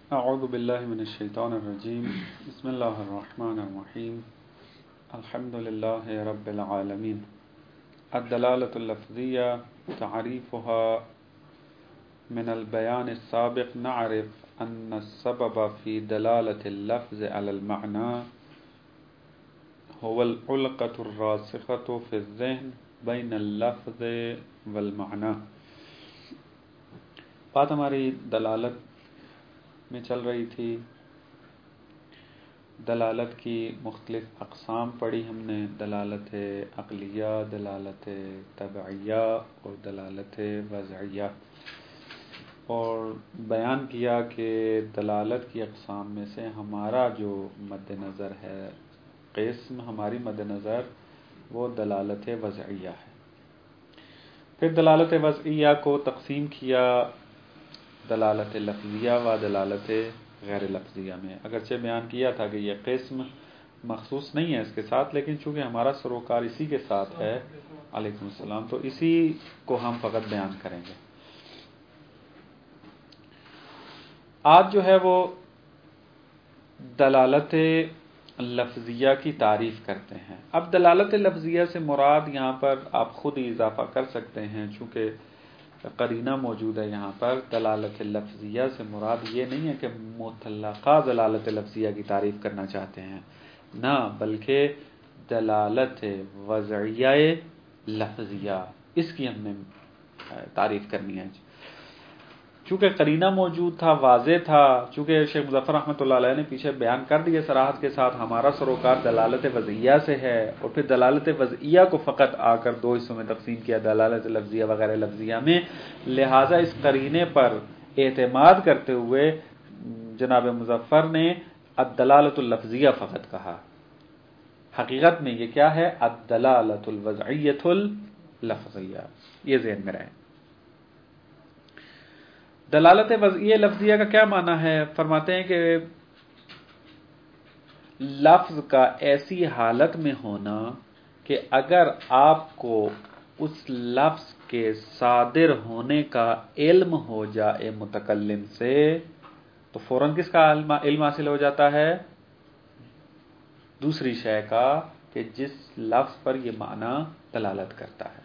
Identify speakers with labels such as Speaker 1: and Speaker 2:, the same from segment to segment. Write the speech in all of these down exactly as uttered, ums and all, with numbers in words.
Speaker 1: اعوذ باللہ من الشیطان الرجیم بسم اللہ الرحمن الرحیم الحمد للہ رب العالمین الدلالة اللفظیہ تعریفها من البیان السابق نعرف ان السبب في دلالة اللفظ على المعنى هو العلقة الراسخة في الذهن بین اللفظ والمعنى۔ بات ہماری دلالت میں چل رہی تھی، دلالت کی مختلف اقسام پڑھی ہم نے، دلالت عقلیہ، دلالت طبعیہ اور دلالت وضعیہ، اور بیان کیا کہ دلالت کی اقسام میں سے ہمارا جو مد نظر ہے، قسم ہماری مد نظر، وہ دلالت وضعیہ ہے۔ پھر دلالت وضعیہ کو تقسیم کیا دلالت لفظیہ و دلالت غیر لفظیہ میں، اگرچہ بیان کیا تھا کہ یہ قسم مخصوص نہیں ہے اس کے ساتھ، لیکن چونکہ ہمارا سروکار اسی کے ساتھ ہے، علیکم السلام، تو اسی کو ہم فقط بیان کریں گے۔ آج جو ہے وہ دلالت لفظیہ کی تعریف کرتے ہیں۔ اب دلالت لفظیہ سے مراد یہاں پر آپ خود ہی اضافہ کر سکتے ہیں، چونکہ قرینہ موجود ہے یہاں پر۔ دلالت لفظیہ سے مراد یہ نہیں ہے کہ مطلقہ دلالت لفظیہ کی تعریف کرنا چاہتے ہیں، نہ، بلکہ دلالت وضعیہ لفظیہ، اس کی ہم نے تعریف کرنی ہے۔ چونکہ قرینہ موجود تھا، واضح تھا، چونکہ شیخ مظفر رحمۃ اللہ علیہ نے پیچھے بیان کر دیا صراحت کے ساتھ ہمارا سروکار دلالت وضعیہ سے ہے، اور پھر دلالت وضعیہ کو فقط آ کر دو حصوں میں تقسیم کیا، دلالت لفظیہ وغیرہ لفظیہ میں، لہٰذا اس قرینے پر اعتماد کرتے ہوئے جناب مظفر نے الدلالت اللفظیہ فقط کہا۔ حقیقت میں یہ کیا ہے؟ الدلالت الوضعیۃ اللفظیہ، یہ ذہن میں رہے۔ دلالت وضعیہ لفظیہ کا کیا معنی ہے؟ فرماتے ہیں کہ لفظ کا ایسی حالت میں ہونا کہ اگر آپ کو اس لفظ کے صادر ہونے کا علم ہو جائے متکلم سے، تو فوراً کس کا علم حاصل ہو جاتا ہے؟ دوسری شے کا، کہ جس لفظ پر یہ معنی دلالت کرتا ہے،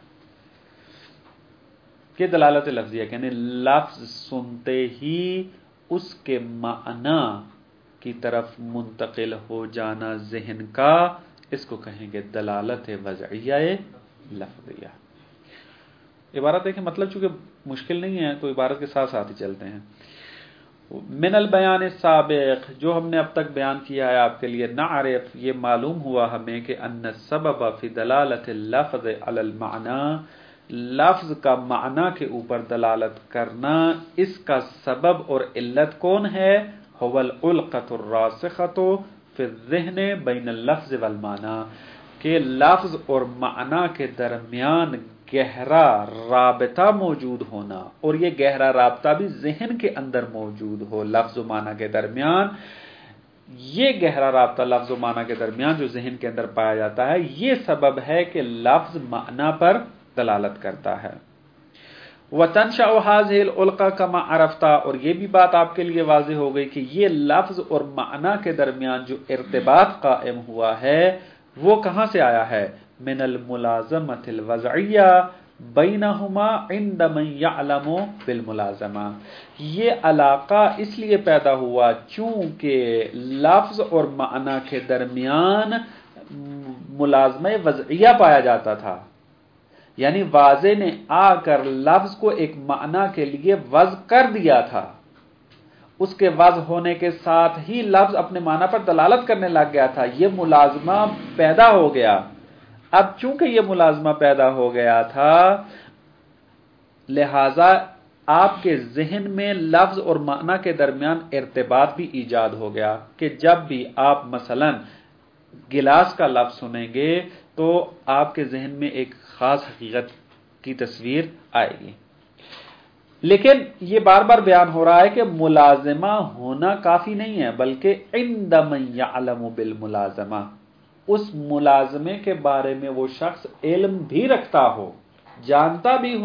Speaker 1: کہ دلالت لفظیہ یعنی لفظ سنتے ہی اس کے معنی کی طرف منتقل ہو جانا ذہن کا، اس کو کہیں گے دلالت وضعیہ لفظیہ۔ عبارت دیکھیں، مطلب چونکہ مشکل نہیں ہے تو عبارت کے ساتھ ساتھ ہی چلتے ہیں۔ من البیان السابق، جو ہم نے اب تک بیان کیا ہے آپ کے لیے، نعرف، یہ معلوم ہوا ہمیں کہ ان السبب فی دلالت اللفظ علی المعنی، لفظ کا معنی کے اوپر دلالت کرنا، اس کا سبب اور علت کون ہے؟ هو العلقۃ الراسخۃ فی الذہن بین اللفظ والمعنی، کہ لفظ اور معنی کے درمیان گہرا رابطہ موجود ہونا، اور یہ گہرا رابطہ بھی ذہن کے اندر موجود ہو لفظ و معنی کے درمیان۔ یہ گہرا رابطہ لفظ و معنی کے درمیان جو ذہن کے اندر پایا جاتا ہے، یہ سبب ہے کہ لفظ معنی پر دلالت کرتا ہے۔ وَتَنْشَأُ هَذِهِ الْعُلْقَةُ كَمَا عَرَفْتَ، اور یہ بھی بات آپ کے لیے واضح ہو گئی کہ یہ لفظ اور معنی کے درمیان جو ارتباط قائم ہوا ہے وہ کہاں سے آیا ہے؟ من الملازمۃ الوضعیہ بینہما عند من یعلم بالملازمہ، یہ علاقہ اس لیے پیدا ہوا چونکہ لفظ اور معنی کے درمیان ملازمہ وضعیہ پایا جاتا تھا، یعنی واضح نے آ کر لفظ کو ایک معنی کے لیے وضع کر دیا تھا، اس کے وضع ہونے کے ساتھ ہی لفظ اپنے معنی پر دلالت کرنے لگ گیا تھا، یہ ملازمہ پیدا ہو گیا۔ اب چونکہ یہ ملازمہ پیدا ہو گیا تھا، لہذا آپ کے ذہن میں لفظ اور معنی کے درمیان ارتباط بھی ایجاد ہو گیا، کہ جب بھی آپ مثلا گلاس کا لفظ سنیں گے تو آپ کے ذہن میں ایک خاص حقیقت کی تصویر آئے گی۔ لیکن یہ بار بار بیان ہو رہا ہے کہ ملازمہ ہونا کافی نہیں ہے، بلکہ عند من یعلم بالملازمہ، اس ملازمے کے بارے میں وہ شخص علم بھی رکھتا ہو، جانتا بھی ہو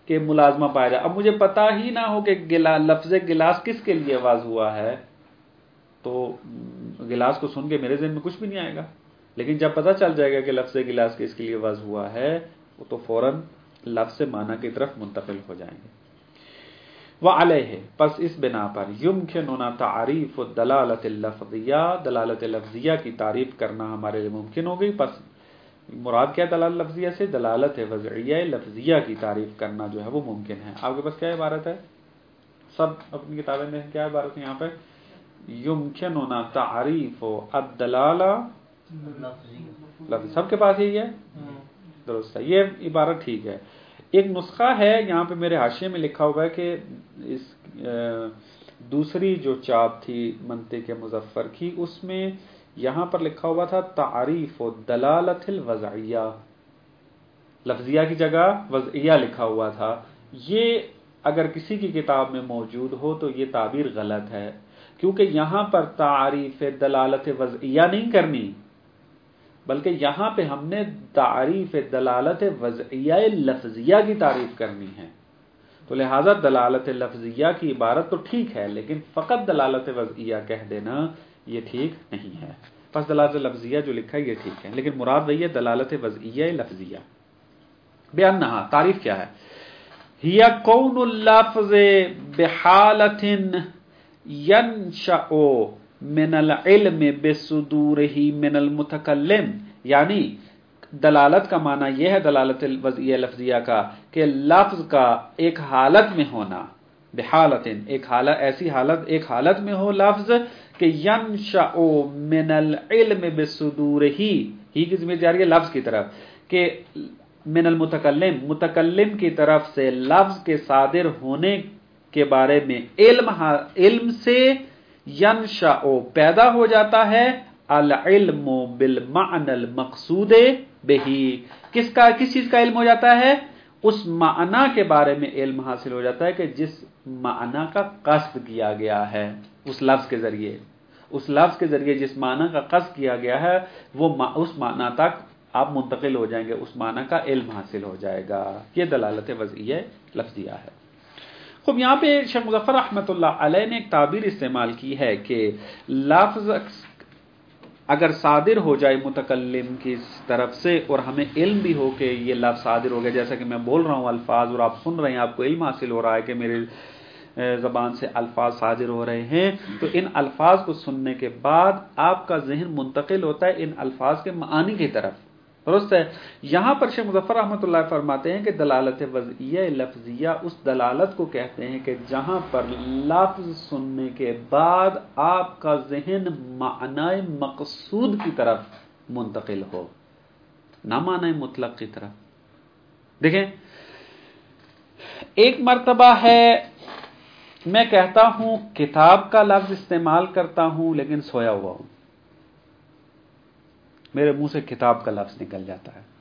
Speaker 1: کہ ملازمہ پایا جائے. اب مجھے پتا ہی نہ ہو کہ گلا لفظ گلاس کس کے لیے آواز ہوا ہے تو گلاس کو سن کے میرے ذہن میں کچھ بھی نہیں آئے گا. لیکن جب پتہ چل جائے گا کہ لفظ گلاس کس کے لیے آواز ہوا ہے تو فوراً لفظ معنی کی طرف منتقل ہو جائیں گے. وعلیہ پس اس بنا پر یمکننا تعریف الدلالۃ اللفظیہ، دلالت لفظیہ کی تعریف کرنا ہمارے لیے ممکن ہو گئی. پس مراد کیا دلالت لفظیہ سے؟ دلالت وضعیہ لفظیہ کی تعریف کرنا جو ہے وہ ممکن ہے. آپ کے پاس کیا عبارت ہے؟ سب اپنی کتابیں میں کیا عبارت ہے یہاں پہ؟ یمکننا تعریف الدلالہ لفظ. سب کے پاس یہی ہے؟ درست ہے، یہ عبارت ٹھیک ہے. ایک نسخہ ہے یہاں پہ میرے حاشیے میں لکھا ہوا ہے کہ اس دوسری جو چاپ تھی منطق مظفر کی، اس میں یہاں پر لکھا ہوا تھا تعریف دلالت الوضعیہ، لفظیہ کی جگہ وضعیہ لکھا ہوا تھا. یہ اگر کسی کی کتاب میں موجود ہو تو یہ تعبیر غلط ہے، کیونکہ یہاں پر تعریف دلالت وضعیہ نہیں کرنی، بلکہ یہاں پہ ہم نے تعریف دلالت وضعیہ لفظیہ کی تعریف کرنی ہے. تو لہٰذا دلالت لفظیہ کی عبارت تو ٹھیک ہے، لیکن فقط دلالت وضعیہ کہہ دینا یہ ٹھیک نہیں ہے. پس دلالت لفظیہ جو لکھا ہے یہ ٹھیک ہے، لیکن مراد وہی ہے دلالت وضعیہ لفظیہ. بیانہا تعریف کیا ہے؟ ہی کون اللفظ بحالت ینشأ من العلم بصدورہ من المتکلم، یعنی دلالت کا معنی یہ ہے دلالت وضعیہ لفظیہ کا کہ لفظ کا ایک حالت میں ہونا، بحالت ایک حالت، ایسی حالت ایک حالت میں ہو لفظ کہ ینشأ من العلم بصدورہ، ہی کی ضمیر جاری ہے لفظ کی طرف، کہ من المتکلم متکلم کی طرف سے لفظ کے صادر ہونے کے بارے میں علم علم سے ینشأ پیدا ہو جاتا ہے العلم بالمعنى المقصود بہ، کس کا کس چیز کا علم ہو جاتا ہے؟ اس معنی کے بارے میں علم حاصل ہو جاتا ہے کہ جس معنی کا قصد کیا گیا ہے اس لفظ کے ذریعے، اس لفظ کے ذریعے جس معنی کا قصد کیا گیا ہے وہ اس معنی تک آپ منتقل ہو جائیں گے، اس معنی کا علم حاصل ہو جائے گا. یہ دلالت وضعیہ لفظیہ ہے. خوب یہاں پہ شیخ مظفر رحمۃ اللہ علیہ نے ایک تعبیر استعمال کی ہے کہ لفظ اگر صادر ہو جائے متکلم کی طرف سے اور ہمیں علم بھی ہو کہ یہ لفظ صادر ہو گیا، جیسا کہ میں بول رہا ہوں الفاظ اور آپ سن رہے ہیں، آپ کو علم حاصل ہو رہا ہے کہ میرے زبان سے الفاظ صادر ہو رہے ہیں، تو ان الفاظ کو سننے کے بعد آپ کا ذہن منتقل ہوتا ہے ان الفاظ کے معانی کی طرف. درست ہے. یہاں پر شیخ مظفر رحمۃ اللہ فرماتے ہیں کہ دلالت وضعیہ لفظیہ اس دلالت کو کہتے ہیں کہ جہاں پر لفظ سننے کے بعد آپ کا ذہن معنی مقصود کی طرف منتقل ہو، نہ معنی مطلق کی طرف. دیکھیں ایک مرتبہ ہے میں کہتا ہوں کتاب کا لفظ استعمال کرتا ہوں لیکن سویا ہوا ہوں، میرے منہ سے کتاب کا لفظ نکل جاتا ہے.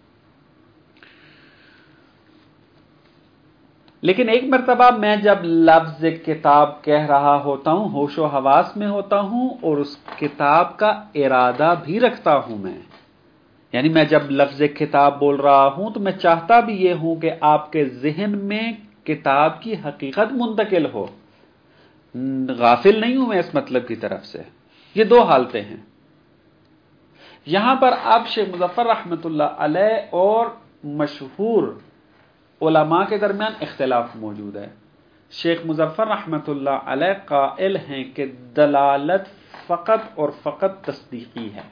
Speaker 1: لیکن ایک مرتبہ میں جب لفظ کتاب کہہ رہا ہوتا ہوں ہوش و حواس میں ہوتا ہوں اور اس کتاب کا ارادہ بھی رکھتا ہوں میں، یعنی میں جب لفظ کتاب بول رہا ہوں تو میں چاہتا بھی یہ ہوں کہ آپ کے ذہن میں کتاب کی حقیقت منتقل ہو، غافل نہیں ہوں میں اس مطلب کی طرف سے. یہ دو حالتیں ہیں. یہاں پر اب شیخ مظفر رحمۃ اللہ علیہ اور مشہور علماء کے درمیان اختلاف موجود ہے. شیخ مظفر رحمۃ اللہ علیہ قائل ہیں کہ دلالت فقط اور فقط تصدیقی ہے،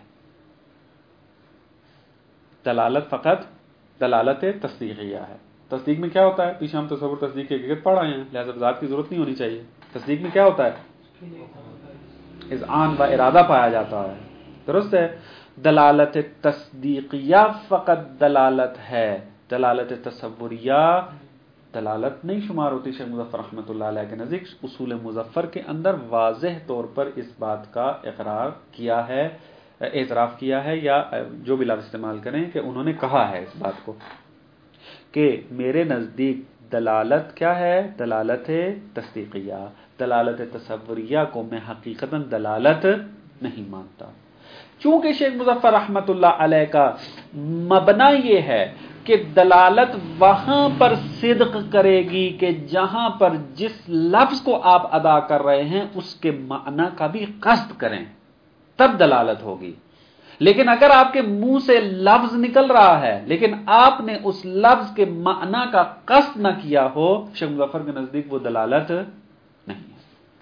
Speaker 1: دلالت فقط دلالت تصدیقیہ ہے. تصدیق میں کیا ہوتا ہے؟ پیچھے ہم تصور تصدیق کی حقیقت پڑھ رہے ہیں، لہذا وضاحت کی ضرورت نہیں ہونی چاہیے. تصدیق میں کیا ہوتا ہے؟ اذعان و ارادہ پایا جاتا ہے. درست ہے. دلالت تصدیقیہ فقط دلالت ہے، دلالت تصوریہ دلالت نہیں شمار ہوتی. شیخ مظفر رحمۃ اللہ علیہ کے نزدیک اصول مظفر کے اندر واضح طور پر اس بات کا اقرار کیا ہے، اعتراف کیا ہے، یا جو بھی لفظ استعمال کریں کہ انہوں نے کہا ہے اس بات کو کہ میرے نزدیک دلالت کیا ہے؟ دلالت تصدیقیہ. دلالت تصوریہ کو میں حقیقتاً دلالت نہیں مانتا. چونکہ شیخ مظفر رحمت اللہ علیہ کا مبنا یہ ہے کہ دلالت وہاں پر صدق کرے گی کہ جہاں پر جس لفظ کو آپ ادا کر رہے ہیں اس کے معنی کا بھی قصد کریں، تب دلالت ہوگی۔ لیکن اگر آپ کے منہ سے لفظ نکل رہا ہے لیکن آپ نے اس لفظ کے معنی کا قصد نہ کیا ہو، شیخ مظفر کے نزدیک وہ دلالت نہیں ہے۔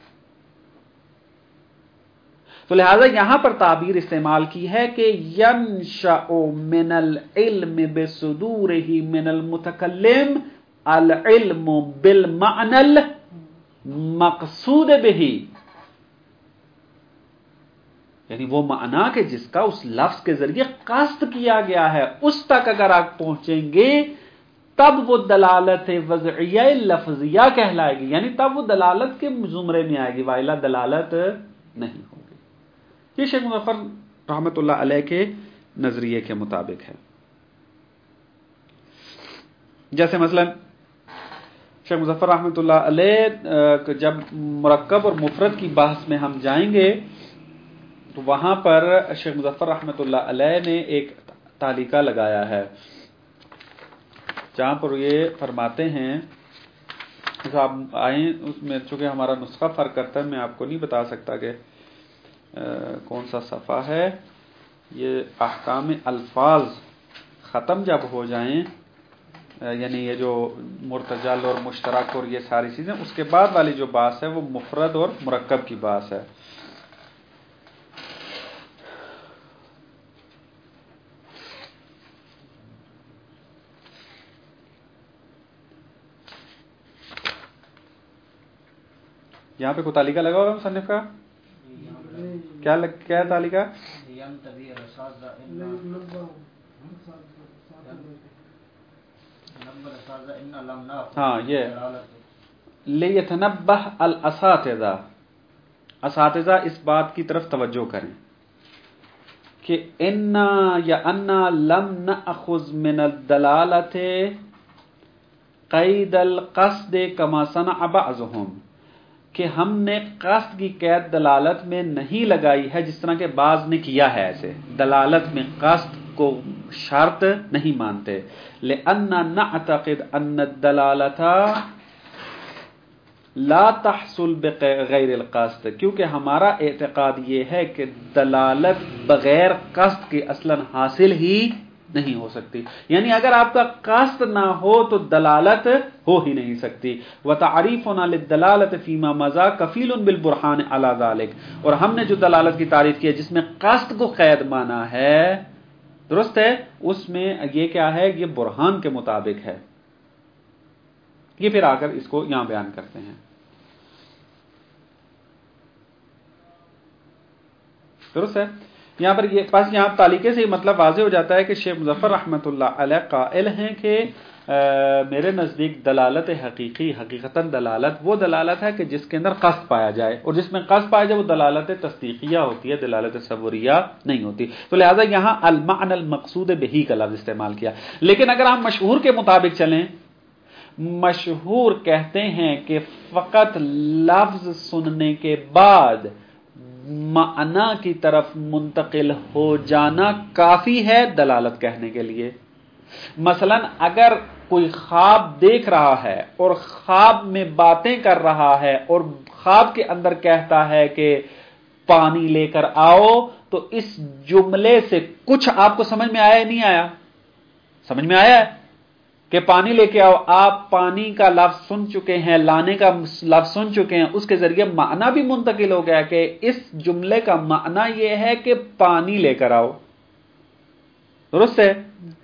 Speaker 1: تو لہذا یہاں پر تعبیر استعمال کی ہے کہ ينشأ من العلم بصدورہ من المتکلم العلم بالمعنى المقصود به، یعنی وہ معنی کہ جس کا اس لفظ کے ذریعے قصد کیا گیا ہے اس تک اگر آپ پہنچیں گے تب وہ دلالت وضعیہ لفظیہ کہلائے گی، یعنی تب وہ دلالت کے زمرے میں آئے گی، والا دلالت نہیں ہوگی۔ یہ شیخ مظفر رحمت اللہ علیہ کے نظریے کے مطابق ہے۔ جیسے مثلا شیخ مظفر رحمت اللہ علیہ جب مرکب اور مفرد کی بحث میں ہم جائیں گے تو وہاں پر شیخ مظفر رحمت اللہ علیہ نے ایک تعلیقہ لگایا ہے جہاں پر یہ فرماتے ہیں، آپ آئیں اس میں، چونکہ ہمارا نسخہ فرق کرتا ہے میں آپ کو نہیں بتا سکتا کہ کون سا صفحہ ہے۔ یہ احکام الفاظ ختم جب ہو جائیں، یعنی یہ جو مرتجل اور مشترک اور یہ ساری چیزیں، اس کے بعد والی جو بحث ہے وہ مفرد اور مرکب کی بحث ہے۔ یہاں پہ کوئی تعلیقہ لگا ہوگا مصنف کا؟ کیا لگ کیا ہے تعلیقہ؟ ہاں، یہ لیتنبہ الاساتذہ، اساتذہ اس بات کی طرف توجہ کریں کہ انا یا انا لم نأخذ من الدلالۃ قید القصد کما صنع بعضهم، کہ ہم نے قصد کی قید دلالت میں نہیں لگائی ہے جس طرح کے بعض نے کیا ہے، ایسے دلالت میں قصد کو شرط نہیں مانتے۔ لأننا نعتقد ان الدلالۃ لا تحصل بغیر القصد، کیونکہ ہمارا اعتقاد یہ ہے کہ دلالت بغیر قصد کے اصلاً حاصل ہی نہیں ہو سکتی، یعنی اگر آپ کا قصد نہ ہو تو دلالت ہو ہی نہیں سکتی۔ وتعریفنا للدلالۃ فيما مضى کفیل بالبرہان علی ذلك، اور ہم نے جو دلالت کی تعریف کی ہے جس میں قصد کو قید مانا ہے، درست ہے، اس میں یہ کیا ہے، یہ برہان کے مطابق ہے۔ یہ پھر آ کر اس کو یہاں بیان کرتے ہیں، درست ہے۔ یہاں پر یہ پاس یہاں تعلیقے سے یہ مطلب واضح ہو جاتا ہے کہ شیخ مظفر رحمت اللہ علیہ قائل ہیں کہ میرے نزدیک دلالت حقیقی، حقیقتاً دلالت وہ دلالت ہے کہ جس کے اندر قصد پایا جائے، اور جس میں قصد پایا جائے وہ دلالت تصدیقیہ ہوتی ہے، دلالت تصوریہ نہیں ہوتی۔ تو لہذا یہاں المعنى المقصود بہ کا لفظ استعمال کیا۔ لیکن اگر ہم مشہور کے مطابق چلیں، مشہور کہتے ہیں کہ فقط لفظ سننے کے بعد معنی کی طرف منتقل ہو جانا کافی ہے دلالت کہنے کے لیے۔ مثلا اگر کوئی خواب دیکھ رہا ہے اور خواب میں باتیں کر رہا ہے اور خواب کے اندر کہتا ہے کہ پانی لے کر آؤ، تو اس جملے سے کچھ آپ کو سمجھ میں آیا نہیں آیا؟ سمجھ میں آیا ہے کہ پانی لے کے آؤ، آپ پانی کا لفظ سن چکے ہیں، لانے کا لفظ سن چکے ہیں، اس کے ذریعے معنی بھی منتقل ہو گیا کہ اس جملے کا معنی یہ ہے کہ پانی لے کر آؤ، درست ہے۔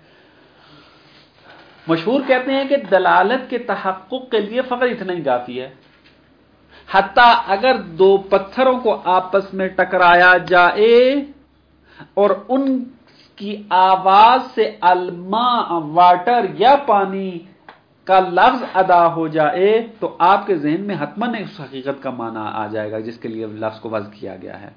Speaker 1: مشہور کہتے ہیں کہ دلالت کے تحقق کے لیے فقط اتنا ہی کافی ہے، حتیٰ اگر دو پتھروں کو آپس میں ٹکرایا جائے اور ان کی آواز سے الماء واٹر یا پانی کا لفظ ادا ہو جائے تو آپ کے ذہن میں حتماً اس حقیقت کا معنی آ جائے گا جس کے لیے لفظ کو وضع کیا گیا ہے۔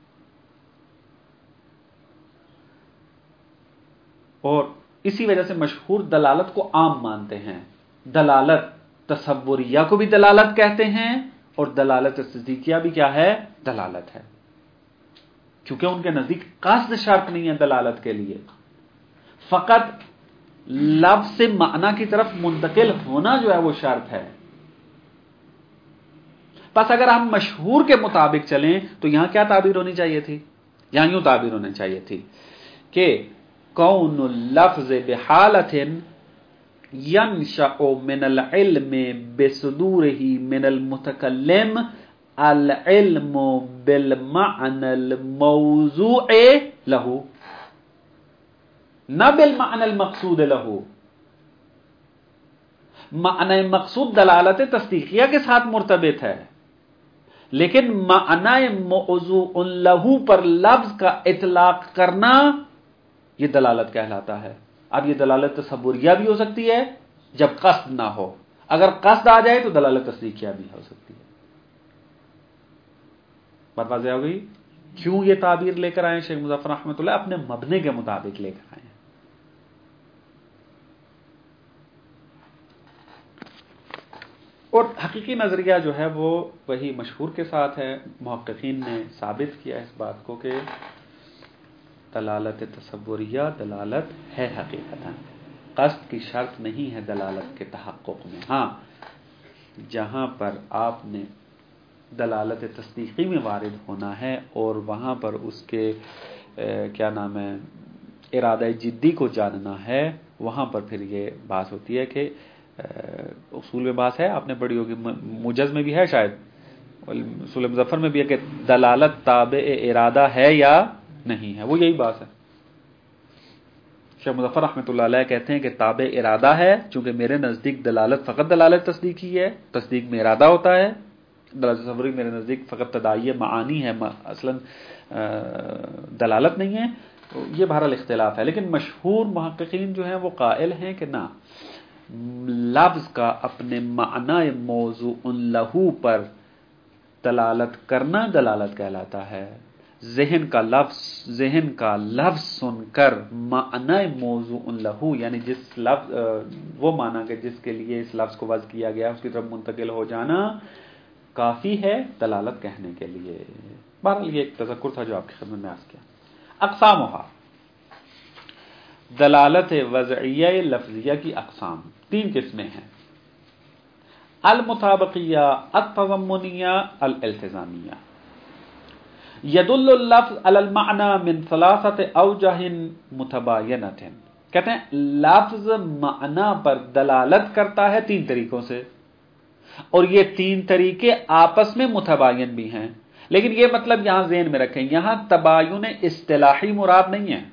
Speaker 1: اور اسی وجہ سے مشہور دلالت کو عام مانتے ہیں، دلالت تصوریہ کو بھی دلالت کہتے ہیں اور دلالت تصدیقیہ بھی کیا ہے، دلالت ہے۔ کیونکہ ان کے نزدیک قصد شرط نہیں ہے دلالت کے لیے، فقط لفظ سے معنی کی طرف منتقل ہونا جو ہے وہ شرط ہے۔ بس اگر ہم مشہور کے مطابق چلیں تو یہاں کیا تعبیر ہونی چاہیے تھی؟ یہاں یوں تعبیر ہونی چاہیے تھی کہ کون اللفظ بحالت ینشأ من العلم بصدورہ من المتکلم العلم بالمعنى الموضوع له، نہ بالمعنى المقصود له۔ معنی مقصود دلالت تصدیقیہ کے ساتھ مرتبط ہے، لیکن معنی موضوع له پر لفظ کا اطلاق کرنا یہ دلالت کہلاتا ہے۔ اب یہ دلالت تصوریہ بھی ہو سکتی ہے جب قصد نہ ہو، اگر قصد آ جائے تو دلالت تصدیقیہ بھی ہو سکتی ہے۔ بات واضح ہو گئی؟ کیوں یہ تعبیر لے کر آئے شیخ مظفر رحمۃ اللہ؟ اپنے مبنے کے مطابق لے کر آئے۔ اور حقیقی نظریہ جو ہے وہ وہی مشہور کے ساتھ ہے۔ محققین نے ثابت کیا اس بات کو کہ دلالت تصوریہ دلالت ہے حقیقتاً، قصد کی شرط نہیں ہے دلالت کے تحقق میں۔ ہاں جہاں پر آپ نے دلالت تصدیقی میں وارد ہونا ہے اور وہاں پر اس کے کیا نام ہے ارادہ جدی کو جاننا ہے، وہاں پر پھر یہ بات ہوتی ہے کہ اصول میں بات ہے، آپ نے پڑھی ہوگی، موجز میں بھی ہے شاید، اصول مظفر میں بھی ہے کہ دلالت تابع ارادہ ہے یا نہیں ہے، وہ یہی بات ہے۔ شیخ مظفر رحمۃ اللہ علیہ کہتے ہیں کہ تابع ارادہ ہے، چونکہ میرے نزدیک دلالت فقط دلالت تصدیقی ہے، تصدیق میں ارادہ ہوتا ہے، دلالت تصوری میرے نزدیک فقط تداعی معانی ہے، اصلا دلالت نہیں ہے۔ یہ بہرحال اختلاف ہے، لیکن مشہور محققین جو ہیں وہ قائل ہیں کہ نہ، لفظ کا اپنے معنی موضوع لہو پر دلالت کرنا دلالت کہلاتا ہے۔ ذہن کا لفظ ذہن کا لفظ سن کر معنی موضوع لہو، یعنی جس لفظ وہ معنی کہ جس کے لیے اس لفظ کو وضع کیا گیا اس کی طرف منتقل ہو جانا کافی ہے دلالت کہنے کے لیے۔ بہرحال یہ ایک تذکر تھا جو آپ کی خدمت میں عرض کیا۔ اقسامها، دلالت وضعیہ لفظیہ کی اقسام تین قسمیں ہیں: المطابقیہ، التضمنیہ، الالتزامیہ۔ یدل اللفظ علی المعنی من ثلاثۃ اوجہ متباینۃ، کہتے ہیں لفظ معنی پر دلالت کرتا ہے تین طریقوں سے، اور یہ تین طریقے آپس میں متباین بھی ہیں۔ لیکن یہ مطلب یہاں ذہن میں رکھیں، یہاں تباین اصطلاحی مراد نہیں ہے۔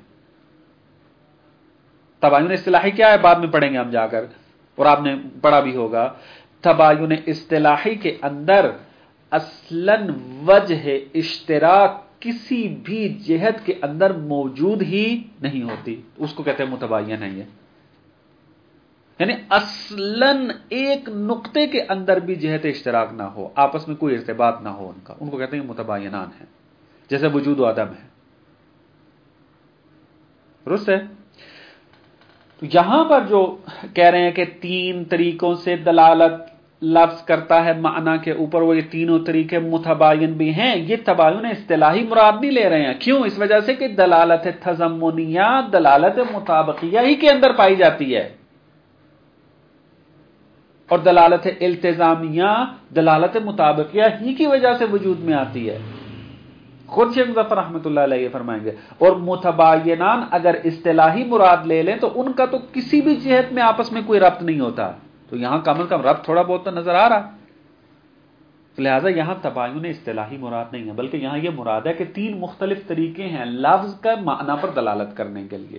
Speaker 1: تباین اصطلاحی کیا ہے بعد میں پڑھیں گے ہم جا کر، اور آپ نے پڑھا بھی ہوگا۔ تباین اصطلاحی کے اندر اصلاً وجہ اشتراک کسی بھی جہت کے اندر موجود ہی نہیں ہوتی، اس کو کہتے ہیں متباین ہے۔ یہ یعنی اصلاً ایک نقطے کے اندر بھی جہت اشتراک نہ ہو، آپس میں کوئی ارتباط نہ ہو ان کا، ان کو کہتے ہیں متباینان ہیں، جیسے وجود و عدم ہے۔ درست ہے؟ تو یہاں پر جو کہہ رہے ہیں کہ تین طریقوں سے دلالت لفظ کرتا ہے معنی کے اوپر، وہ یہ تینوں طریقے متباین بھی ہیں، یہ تباین اصطلاحی مراد نہیں لے رہے ہیں۔ کیوں؟ اس وجہ سے کہ دلالت تضمنیہ دلالت مطابقیہ ہی کے اندر پائی جاتی ہے، اور دلالت التزامیہ دلالت مطابقیہ ہی کی وجہ سے وجود میں آتی ہے۔ خود شیخ مظفر رحمۃ اللہ علیہ فرمائیں گے، اور متباینان اگر اصطلاحی مراد لے لیں تو ان کا تو کسی بھی جہت میں آپس میں کوئی ربط نہیں ہوتا، تو یہاں کم از کم ربط تھوڑا بہت تو نظر آ رہا، لہٰذا یہاں تباین اصطلاحی مراد نہیں ہے، بلکہ یہاں یہ مراد ہے کہ تین مختلف طریقے ہیں لفظ کا معنی پر دلالت کرنے کے لیے،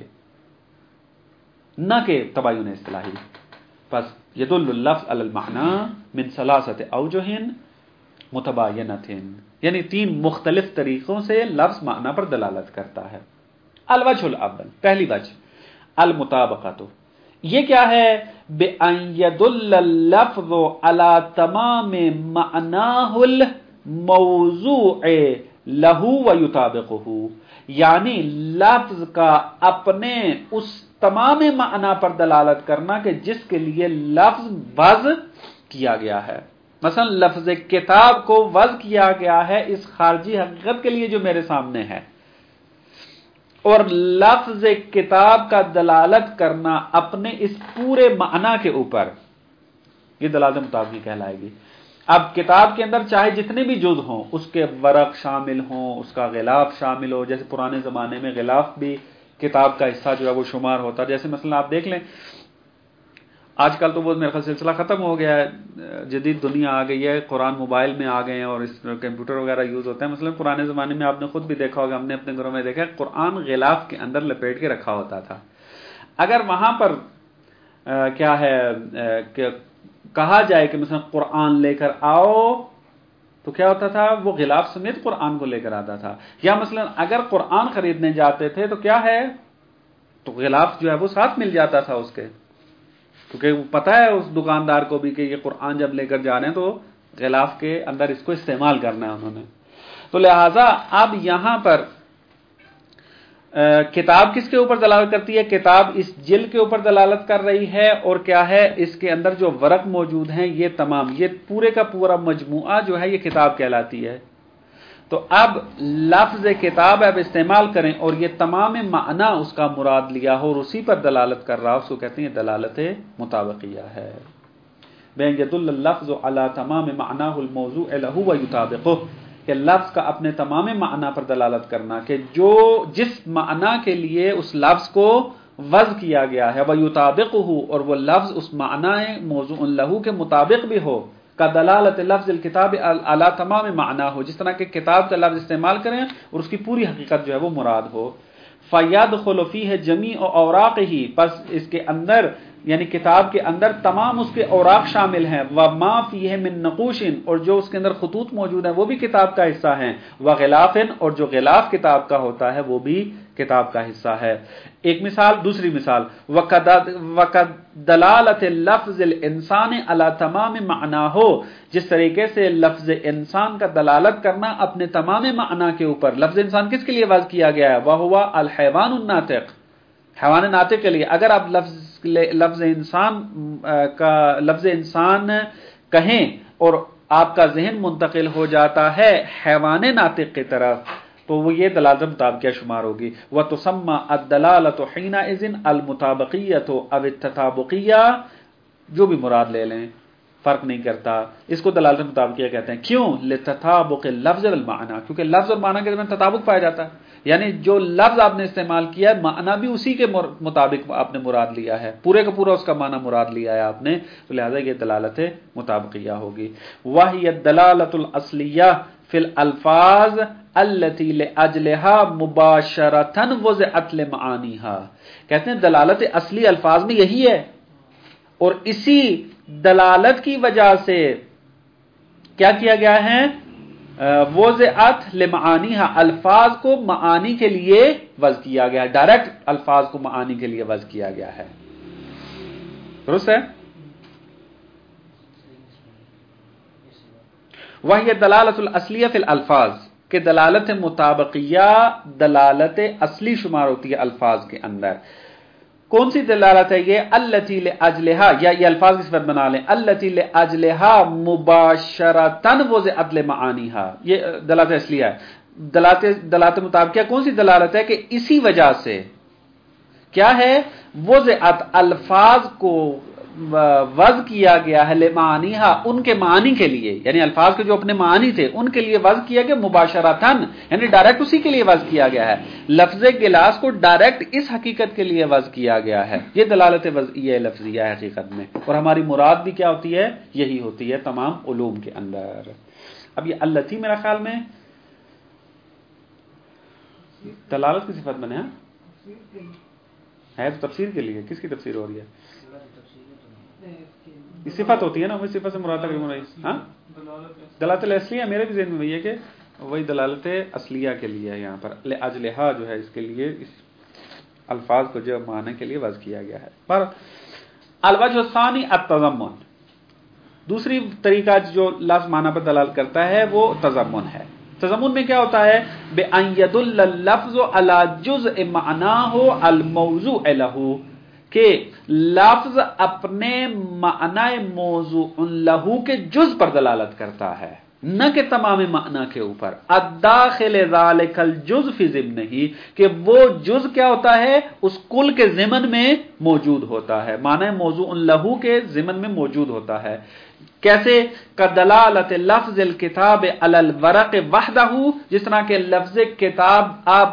Speaker 1: نہ کہ تباین اصطلاحی۔ پس یدل اللفظ علی المعنی من ثلاثۃ اوجہ متباینۃ، یعنی تین مختلف طریقوں سے لفظ معنی پر دلالت کرتا ہے۔ الوجہ الاول، پہلی وجہ المطابقۃ، یہ کیا ہے؟ بأن يدل اللفظ على تمام معناه الموضوع له ويطابقه، یعنی لفظ کا اپنے اس تمام معنی پر دلالت کرنا کہ جس کے لیے لفظ وضع کیا گیا ہے۔ مثلا لفظ کتاب کو وضع کیا گیا ہے اس خارجی حقیقت کے لیے جو میرے سامنے ہے، اور لفظ کتاب کا دلالت کرنا اپنے اس پورے معنی کے اوپر، یہ دلالت مطابقی کہلائے گی۔ اب کتاب کے اندر چاہے جتنے بھی جز ہوں، اس کے ورق شامل ہوں، اس کا غلاف شامل ہو، جیسے پرانے زمانے میں غلاف بھی کتاب کا حصہ جو ہے وہ شمار ہوتا، جیسے مثلا آپ دیکھ لیں آج کل تو وہ میرا خیال سلسلہ ختم ہو گیا ہے، جدید دنیا آ گئی ہے، قرآن موبائل میں آ گئے ہیں اور اس کمپیوٹر وغیرہ یوز ہوتے ہیں۔ مثلا پرانے زمانے میں آپ نے خود بھی دیکھا ہوگا، ہم نے اپنے گھروں میں دیکھا ہے، قرآن غلاف کے اندر لپیٹ کے رکھا ہوتا تھا۔ اگر وہاں پر آ, کیا ہے آ, کہ کہا جائے کہ مثلا قرآن لے کر آؤ تو کیا ہوتا تھا، وہ غلاف سمیت قرآن کو لے کر آتا تھا۔ یا مثلا اگر قرآن خریدنے جاتے تھے تو کیا ہے، تو غلاف جو ہے وہ ساتھ مل جاتا تھا اس کے، کیونکہ وہ پتہ ہے اس دکاندار کو بھی کہ یہ قرآن جب لے کر جا رہے ہیں تو غلاف کے اندر اس کو استعمال کرنا ہے انہوں نے۔ تو لہٰذا اب یہاں پر کتاب کس کے اوپر دلالت کرتی ہے؟ کتاب اس جلد کے اوپر دلالت کر رہی ہے، اور کیا ہے، اس کے اندر جو ورق موجود ہیں یہ تمام، یہ پورے کا پورا مجموعہ جو ہے یہ کتاب کہلاتی ہے۔ تو اب لفظ کتاب اب استعمال کریں اور یہ تمام معنی اس کا مراد لیا ہو اور اسی پر دلالت کر رہا ہو، اس کو کہتے ہیں دلالت مطابقیہ ہے۔ بین یدل اللفظ علی تمام معناہ الموضوع لہ ویطابقہ، کہ لفظ کا اپنے تمام معنی پر دلالت کرنا، کہ جو جس معنی کے لیے اس لفظ کو وضع کیا گیا ہے، ویطابقہ، اور وہ لفظ اس معنی موضوع لہ کے مطابق بھی ہو، کا دلالت لفظ الکتاب علی تمام معنی ہو، جس طرح کہ کتاب کا لفظ استعمال کریں اور اس کی پوری حقیقت جو ہے وہ مراد ہو۔ فَيَدْخُلُ فِيهِ جَمِيعُ أَوْرَاقِهِ، پس اس کے اندر یعنی کتاب کے اندر تمام اس کے اوراق شامل ہیں، وَمَا فِيهِ مِن نَقُوشٍ، اور جو اس کے اندر خطوط موجود ہیں وہ بھی کتاب کا حصہ ہیں، وَغِلَافٍ، اور جو غلاف کتاب کا ہوتا ہے وہ بھی کتاب کا حصہ ہے۔ ایک مثال، دوسری مثال، وَقَدْ دَلَالَتِ لَفْظِ الْإِنسَانِ عَلَى تَمَامِ مَعْنَاهُ، جس طریقے سے لفظ انسان کا دلالت کرنا اپنے تمام معنی کے اوپر۔ لفظ انسان کس کے لیے وضع کیا گیا ہے؟ وَهُوَ الْحَيْوَانُ النَّاطِقُ، حیوان ناطق کے لیے۔ اگر آپ لفظ لفظ انسان کا لفظ انسان کہیں اور آپ کا ذہن منتقل ہو جاتا ہے حیوان ناطق کی طرف تو وہ یہ دلالت مطابقیہ شمار ہوگی۔ وَتُسَمَّى الدَّلَالَةُ حِينَئِذٍ الْمُطَابَقِيَّةُ أَوِ التَّطَابُقِيَّةُ، جو بھی مراد لے لیں فرق نہیں کرتا، اس کو دلالت مطابقیہ کہتے ہیں۔ کیوں؟ لِتَطَابُقِ اللَّفْظِ وَالْمَعْنَى، کیونکہ لفظ اور معنی کے درمیان تطابق پایا جاتا ہے، یعنی جو لفظ آپ نے استعمال کیا ہے معنی بھی اسی کے مطابق آپ نے مراد لیا ہے، پورے کا پورا اس کا معنی مراد لیا ہے آپ نے، تو لہذا یہ دلالت مطابقیہ ہوگی۔ وَهِيَ الدَّلَالَةُ الْأَصْلِيَّةُ فِي الْأَلْفَاظِ الَّتِي لِأَجْلِهَا مُبَاشَرَةً وُضِعَتْ لِمَعَانِيهَا، کہتے ہیں دلالت اصلی الفاظ میں یہی ہے، اور اسی دلالت کی وجہ سے کیا کیا گیا ہے؟ وضعت لمعانیہا، الفاظ کو معانی کے لیے وضع کیا گیا ہے، ڈائریکٹ الفاظ کو معانی کے لیے وضع کیا گیا ہے۔ درست ہے؟ وہی دلالت الاصلیہ فی الالفاظ، کہ دلالت مطابقیہ دلالت اصلی شمار ہوتی ہے الفاظ کے اندر۔ کون سی دلالت ہے یہ؟ التی لاجلھا، یا یہ الفاظ کی صفت بنا لیں، التی لاجلھا مباشرۃ وضعت لمعانیھا، یہ دلالت اصلیہ ہے۔ دلالت دلالت مطابقیہ کون سی دلالت ہے؟ کہ اسی وجہ سے کیا ہے؟ وضعت، الفاظ کو وضع کیا گیا ہے، لمعانیھا، ان کے معنی کے لیے، یعنی الفاظ کے جو اپنے معنی تھے ان کے لیے وضع کیا گیا، مباشرتاً یعنی ڈائریکٹ اسی کے لیے وضع کیا گیا ہے، لفظ گلاس کو ڈائریکٹ اس حقیقت کے لیے وضع کیا گیا ہے۔ یہ دلالت وضعیہ لفظیہ ہے حقیقت میں، اور ہماری مراد بھی کیا ہوتی ہے؟ یہی ہوتی ہے تمام علوم کے اندر۔ اب یہ التی میرا خیال میں دلالت کی صفت بنے ہے، تو تفسیر کے لیے کس کی تفسیر ہو رہی ہے؟ یہ صفت ہوتی ہے نا، وہی صفت سے مراد تقریباً رہی، ہاں دلالت اصلیہ، میرے بھی ذہن میں وہی ہے کہ وہی دلالت اصلیہ کے لیے ہے، یہاں پر لاجلھا جو ہے اس کے لیے اس الفاظ کو جو معنی کے لیے وضع کیا گیا ہے۔ پر الوجہ الثانی التضمن، دوسری طریقہ جو لفظ معنی پر دلالت کرتا ہے وہ تضمن ہے۔ تضمن میں کیا ہوتا ہے؟ بأن يدل اللفظ على جزء معناه الموضوع له، کہ لفظ اپنے معنی موضوع لہو کے جز پر دلالت کرتا ہے۔ نہ کہ تمام معنی کے اوپر. الداخل ذالک الجزء فی ضمن ہی، کہ وہ جز کیا ہوتا ہے اس کل کے ضمن میں موجود ہوتا ہے، معنی موضوع لہو کے ضمن میں موجود ہوتا ہے. کیسے؟ کدلالت لفظ الکتاب علی الورق وحدہ، جس طرح کہ لفظ کتاب آپ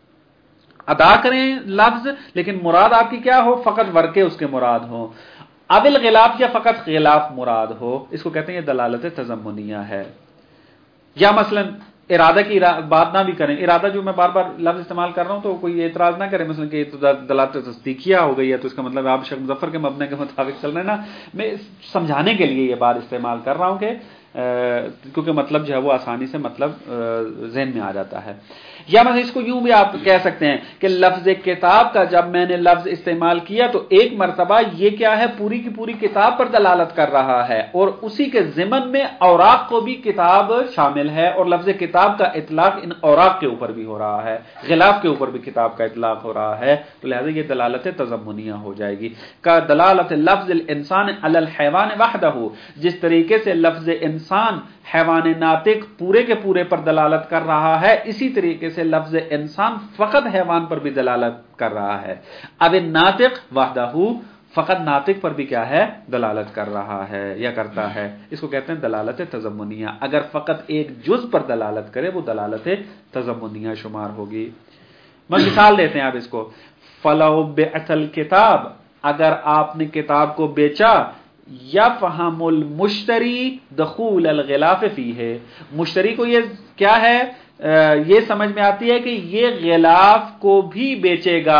Speaker 1: ادا کریں لفظ، لیکن مراد آپ کی کیا ہو؟ فقط ورقے اس کے مراد ہو. اب الغلاف یا فقط غلاف مراد ہو، اس کو کہتے ہیں یہ دلالت تضمنیہ ہے. یا مثلا ارادہ کی بات نہ بھی کریں، ارادہ جو میں بار بار لفظ استعمال کر رہا ہوں تو کوئی اعتراض نہ کرے، مثلا کہ یہ تو دلالت تصدیقیہ ہو گئی ہے، تو اس کا مطلب آپ شیخ مظفر کے مبنی کے مطابق چل رہے ہیں نا. میں سمجھانے کے لیے یہ بات استعمال کر رہا ہوں کہ کیونکہ مطلب جو ہے وہ آسانی سے مطلب ذہن میں آ جاتا ہے. یا مثلا اس کو یوں بھی آپ کہہ سکتے ہیں کہ لفظ کتاب کا جب میں نے لفظ استعمال کیا تو ایک مرتبہ یہ کیا ہے پوری کی پوری کتاب پر دلالت کر رہا ہے، اور اسی کے ضمن میں اوراق کو بھی کتاب شامل ہے، اور لفظ کتاب کا اطلاق ان اوراق کے اوپر بھی ہو رہا ہے، غلاف کے اوپر بھی کتاب کا اطلاق ہو رہا ہے، تو لہذا یہ دلالت تضمنیہ ہو جائے گی. کا دلالت لفظ الانسان علی الحیوان وحدہ، جس طریقے سے لفظ انسان حیوان ناطق پورے کے پورے پر دلالت کر رہا ہے، اسی طریقے سے لفظ انسان فقط حیوان پر بھی دلالت کر رہا ہے. اب ناطق وحدہ فقط ناطق پر بھی کیا ہے؟ دلالت کر رہا ہے یا کرتا ہے. اس کو کہتے ہیں دلالت تضمنیہ. اگر فقط ایک جز پر دلالت کرے وہ دلالت تضمنیہ شمار ہوگی. میں مثال دیتے ہیں آپ اس کو. فلو بعت الکتاب، اگر آپ نے کتاب کو بیچا، یفہم المشتری دخول الغلاف فیہ، مشتری کو یہ کیا ہے یہ سمجھ میں آتی ہے کہ یہ غلاف کو بھی بیچے گا.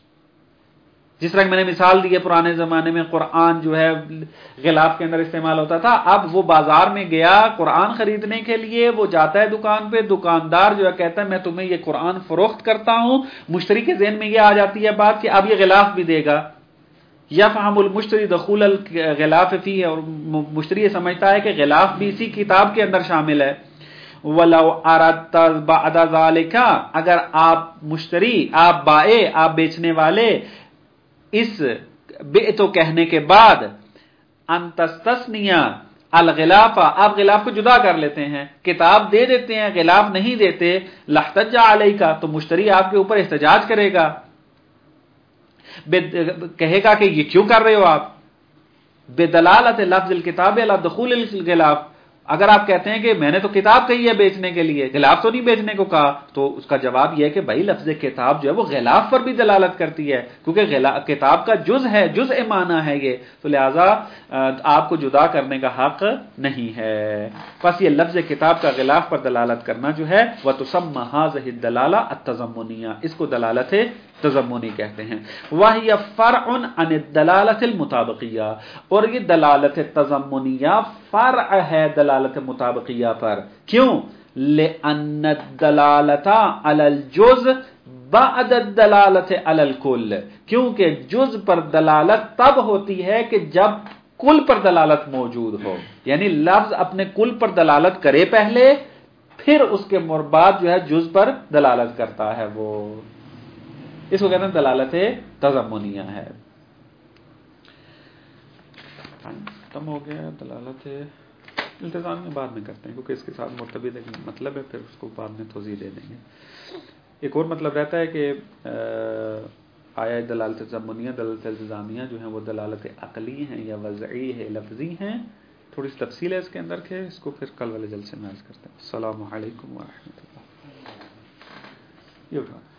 Speaker 1: جس طرح میں نے مثال دی ہے پرانے زمانے میں قرآن جو ہے غلاف کے اندر استعمال ہوتا تھا، اب وہ بازار میں گیا قرآن خریدنے کے لیے، وہ جاتا ہے دکان پہ، دکاندار جو ہے کہتا ہے میں تمہیں یہ قرآن فروخت کرتا ہوں، مشتری کے ذہن میں یہ آ جاتی ہے بات کہ اب یہ غلاف بھی دے گا. یفہم المشتری دخول الغلاف فیہ، اور مشتری یہ سمجھتا ہے کہ غلاف بھی اسی کتاب کے اندر شامل ہے. وَلَوْ أَرَدْتَ بَعْدَ ذَلِكَ، اگر آپ مشتری، آپ بائع، آپ بیچنے والے، اس بِعْتُ کہنے کے بعد ان تستثنیہ الغلاف، آپ غلاف کو جدا کر لیتے ہیں، کتاب دے دیتے ہیں غلاف نہیں دیتے، لَاحْتَجَّ عَلَيْكَ، تو مشتری آپ کے اوپر احتجاج کرے گا، کہے گا کہ یہ کیوں کر رہے ہو آپ. بدلالت لفظ الکتاب علی دخول الغلاف، اگر آپ کہتے ہیں کہ میں نے تو کتاب کہی ہے بیچنے کے لیے، غلاف تو نہیں بیچنے کو کہا، تو اس کا جواب یہ ہے کہ بھائی لفظ کتاب جو ہے وہ غلاف پر بھی دلالت کرتی ہے، کیونکہ کتاب کا جز ہے، جز معنی ہے یہ، تو لہذا آپ کو جدا کرنے کا حق نہیں ہے. بس یہ لفظ کتاب کا غلاف پر دلالت کرنا جو ہے وَتُسَمَّى هَذِهِ الدَّلَالَةُ التَّضَمُّنِيَّةُ، اس کو دلالت تضمنی کہتے ہیں. وَهِيَ فَرْعٌ عَنِ الدَّلَالَةِ الْمُطَابِقِيَّةِ، اور یہ دلالت تضمنیہ فرع ہے دلالت مطابقیہ پر. کیوں؟ لِأَنَّ الدَّلَالَةَ عَلَى الْجُزْءِ بَعْدَ الدَّلَالَةِ عَلَى الْكُلِّ، کیونکہ جز پر دلالت تب ہوتی ہے کہ جب کل پر دلالت موجود ہو، یعنی لفظ اپنے کل پر دلالت کرے پہلے، پھر اس کے بعد جو ہے جز پر دلالت کرتا ہے. وہ اس کو کہتے ہیں دلالت تضمنیہ ہے. ختم ہو گیا. دلالت التزام میں بعد میں کرتے ہیں کیونکہ اس کے ساتھ مرتبط ایک مطلب ہے، پھر اس کو بعد میں توضیح دے دیں گے. ایک اور مطلب رہتا ہے کہ آیا دلالت تضمنیہ، دلالت التزامیہ جو ہیں وہ دلالت عقلی ہیں یا وضعی ہے، لفظی ہیں. تھوڑی سی تفصیل ہے اس کے اندر کے، اس کو پھر کل والے جلسے میں عرض کرتے ہیں. السلام علیکم ورحمۃ اللہ. یہ اٹھا